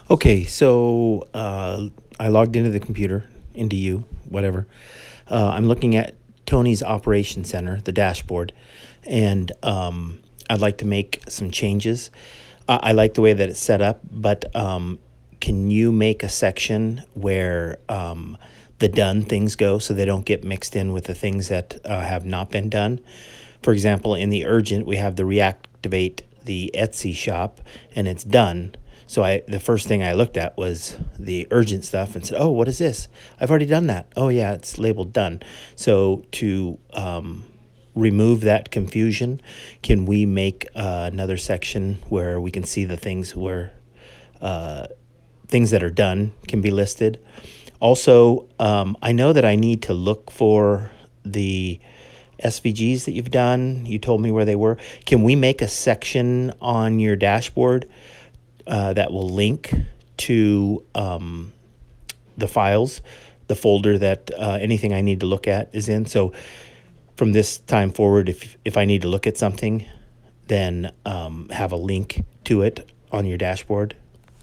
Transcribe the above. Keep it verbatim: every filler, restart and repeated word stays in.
Okay, so uh, I logged into the computer, into you, whatever. Uh, I'm looking at Tony's Operation Center, the dashboard, and um, I'd like to make some changes. Uh, I like the way that it's set up, but um, can you make a section where um, the done things go so they don't get mixed in with the things that uh, have not been done? For example, in the urgent, we have the reactivate the Etsy shop, and it's done. So I, the first thing I looked at was the urgent stuff and said, "Oh, what is this? I've already done that. Oh yeah, it's labeled done." So to um, remove that confusion, can we make uh, another section where we can see the things where things that are done can be listed? Also, um, I know that I need to look for the S V Gs that you've done. You told me where they were. Can we make a section on your dashboard uh, that will link to um, the files, the folder that uh, anything I need to look at is in? So from this time forward, if if I need to look at something, then um, have a link to it on your dashboard.